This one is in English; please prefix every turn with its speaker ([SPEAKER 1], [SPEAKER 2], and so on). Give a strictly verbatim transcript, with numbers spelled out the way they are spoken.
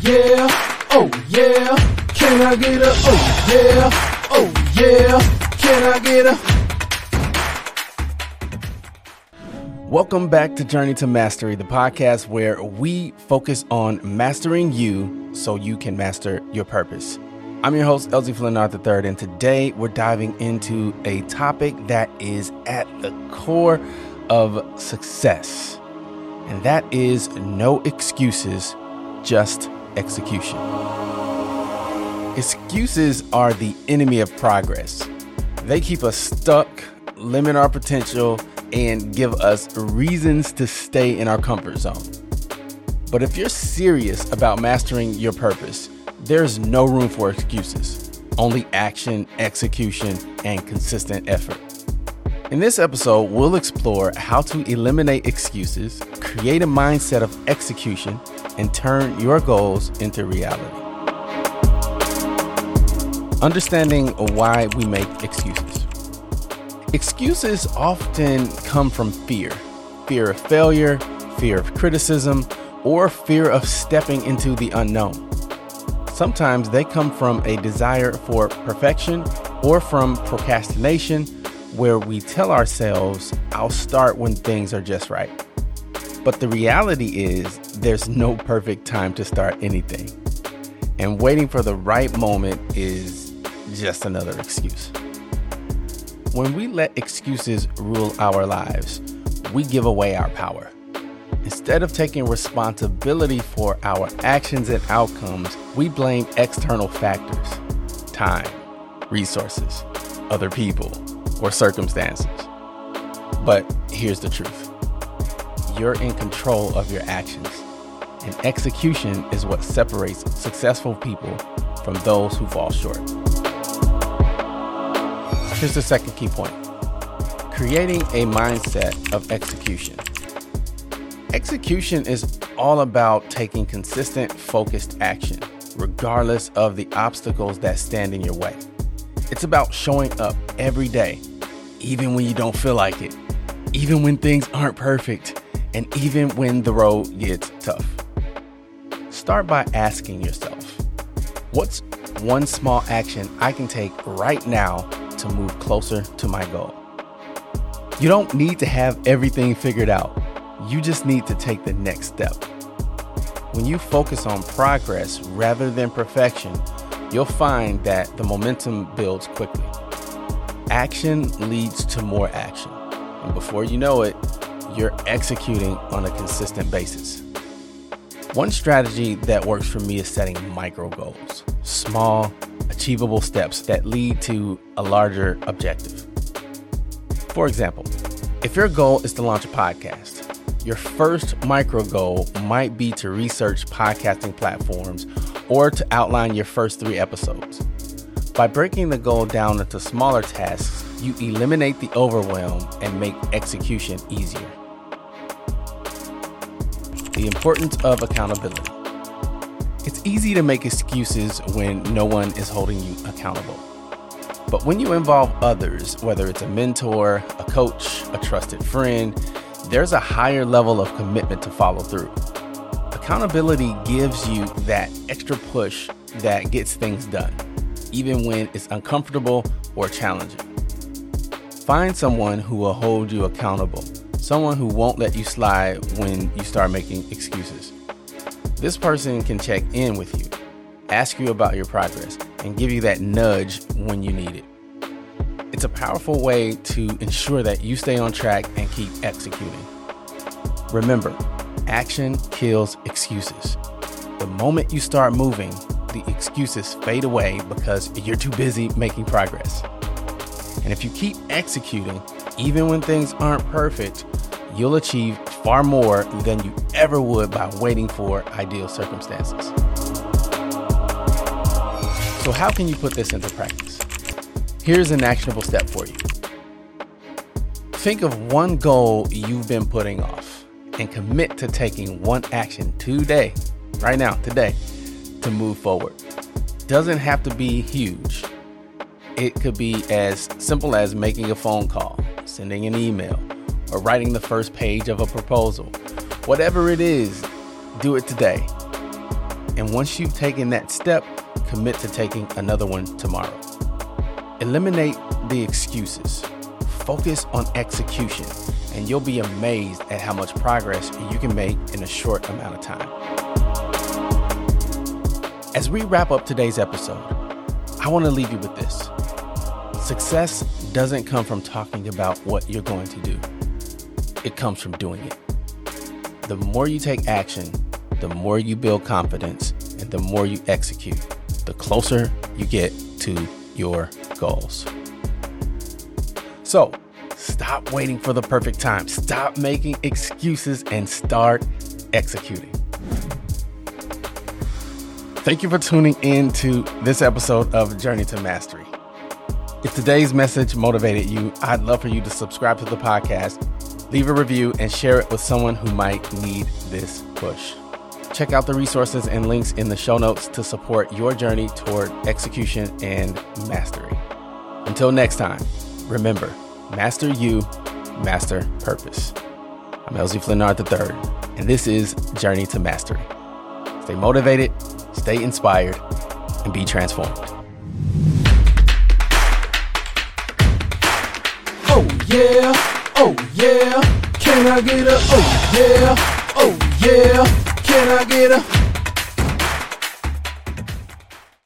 [SPEAKER 1] yeah, oh yeah, can I get a oh yeah, oh yeah, can I get a... Welcome back to Journey to Mastery, the podcast where we focus on mastering you so you can master your purpose. I'm your host, Elsie Flinard the third, and today we're diving into a topic that is at the core of success, and that is no excuses, just execution. Excuses are the enemy of progress. They keep us stuck, limit our potential, and give us reasons to stay in our comfort zone. But if you're serious about mastering your purpose, there's no room for excuses, only action, execution, and consistent effort. In this episode, we'll explore how to eliminate excuses, create a mindset of execution, and turn your goals into reality. Understanding why we make excuses. Excuses often come from fear, fear of failure, fear of criticism, or fear of stepping into the unknown. Sometimes they come from a desire for perfection or from procrastination, where we tell ourselves, I'll start when things are just right. But the reality is there's no perfect time to start anything. And waiting for the right moment is just another excuse. When we let excuses rule our lives, we give away our power. Instead of taking responsibility for our actions and outcomes, we blame external factors, time, resources, other people, or circumstances. But here's the truth. You're in control of your actions, and execution is what separates successful people from those who fall short. Here's the second key point. Creating a mindset of execution. Execution is all about taking consistent, focused action, regardless of the obstacles that stand in your way. It's about showing up every day, even when you don't feel like it, even when things aren't perfect, and even when the road gets tough. Start by asking yourself, what's one small action I can take right now to move closer to my goal? You don't need to have everything figured out. You just need to take the next step. When you focus on progress rather than perfection, you'll find that the momentum builds quickly. Action leads to more action. And before you know it, you're executing on a consistent basis. One strategy that works for me is setting micro goals, small, achievable steps that lead to a larger objective. For example, if your goal is to launch a podcast, your first micro goal might be to research podcasting platforms or to outline your first three episodes. By breaking the goal down into smaller tasks, you eliminate the overwhelm and make execution easier. The importance of accountability. It's easy to make excuses when no one is holding you accountable. But when you involve others, whether it's a mentor, a coach, a trusted friend, there's a higher level of commitment to follow through. Accountability gives you that extra push that gets things done, even when it's uncomfortable or challenging. Find someone who will hold you accountable, someone who won't let you slide when you start making excuses. This person can check in with you, ask you about your progress, and give you that nudge when you need it. It's a powerful way to ensure that you stay on track and keep executing. Remember, action kills excuses. The moment you start moving, the excuses fade away because you're too busy making progress. And if you keep executing, even when things aren't perfect, you'll achieve far more than you ever would by waiting for ideal circumstances. So how can you put this into practice? Here's an actionable step for you. Think of one goal you've been putting off and commit to taking one action today, right now, today, to move forward. Doesn't have to be huge. It could be as simple as making a phone call, sending an email, or writing the first page of a proposal. Whatever it is, do it today. And once you've taken that step, commit to taking another one tomorrow. Eliminate the excuses. Focus on execution, and you'll be amazed at how much progress you can make in a short amount of time. As we wrap up today's episode, I want to leave you with this. Success doesn't come from talking about what you're going to do. It comes from doing it. The more you take action, the more you build confidence, and the more you execute, the closer you get to your goals. So, stop waiting for the perfect time. Stop making excuses and start executing. Thank you for tuning in to this episode of Journey to Mastery. If today's message motivated you, I'd love for you to subscribe to the podcast, leave a review, and share it with someone who might need this push. Check out the resources and links in the show notes to support your journey toward execution and mastery. Until next time, remember, master you, master purpose. I'm Elsie Flinard the third, and this is Journey to Mastery. Stay motivated, stay inspired, and be transformed.
[SPEAKER 2] Oh yeah, oh yeah, can I get a oh yeah, oh yeah, can I get a